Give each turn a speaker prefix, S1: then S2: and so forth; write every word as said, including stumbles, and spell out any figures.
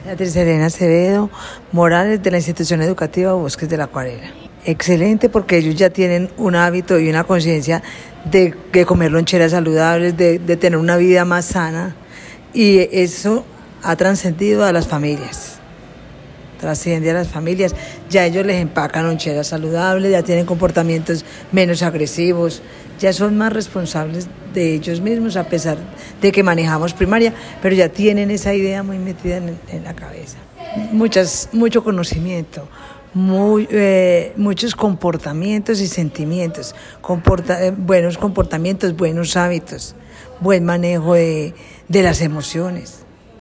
S1: Beatriz Elena Acevedo Morales, de la institución educativa Bosques de la Acuarela. Excelente, porque ellos ya tienen un hábito y una conciencia de, de comer loncheras saludables, de, de tener una vida más sana, y eso ha trascendido a las familias. Trasciende a las familias, ya ellos les empacan loncheras saludables, ya tienen comportamientos menos agresivos, ya son más responsables de ellos mismos, a pesar de que manejamos primaria, pero ya tienen esa idea muy metida en, en la cabeza. Muchas, mucho conocimiento, muy, eh, muchos comportamientos y sentimientos, comporta, eh, buenos comportamientos, buenos hábitos, buen manejo de, de las emociones.